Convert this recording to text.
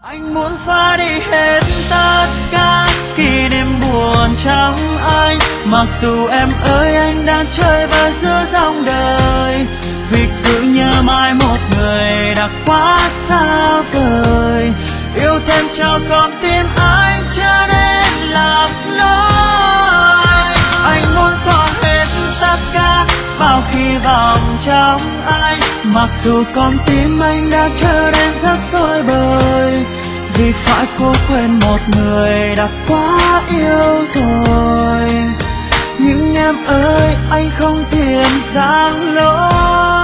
Anh muốn xóa đi hết tất cả kỷ niệm buồn trong anh. Mặc dù em ơi anh đang chơi vơi giữa dòng đời, vì cứ nhớ mãi một người đã quá xa vời. Yêu thêm cho con tim anh trở nên lạc lối. Anh muốn xóa hết tất cả bao hy vọng trong anh, mặc dù con tim anh đã trở nên rất rối bời, vì phải cố quên một người đã quá yêu rồi. Nhưng em ơi anh không tiền giang lối.